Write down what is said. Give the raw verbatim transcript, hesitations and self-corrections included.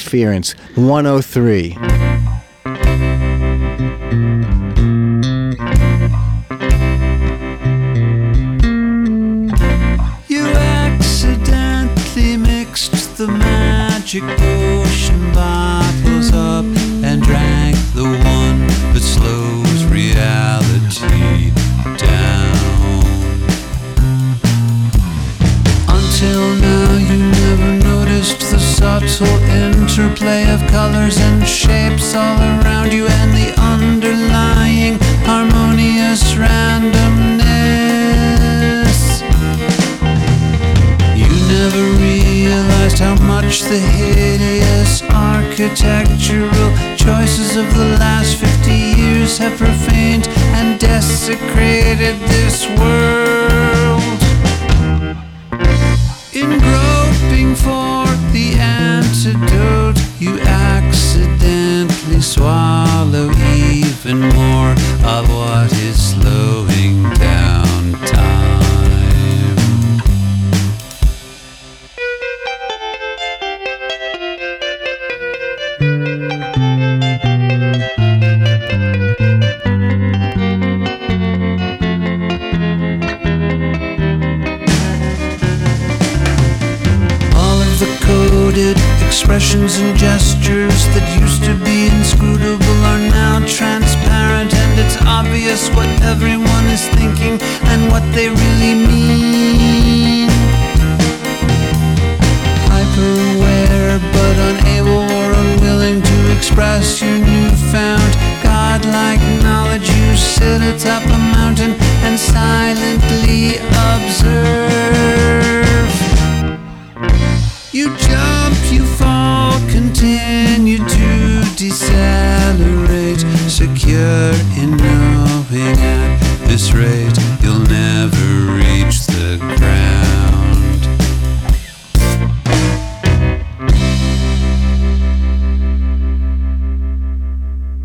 Interference one oh three. You accidentally mixed the magic potion bottles up and drank the one that slows reality down. Until now you never noticed the subtle interplay of colors and shapes all around you and the underlying harmonious randomness. You never realized how much the hideous architectural choices of the last fifty years have profaned and desecrated this world. In groping for the antidote, you accidentally swallow even more of what is slowing down time. Expressions and gestures that used to be inscrutable are now transparent, and it's obvious what everyone is thinking and what they really mean. Hyper-aware but unable or unwilling to express your newfound godlike knowledge, you sit atop a mountain and silently observe. You jump, you fall, continue to decelerate, secure in knowing at this rate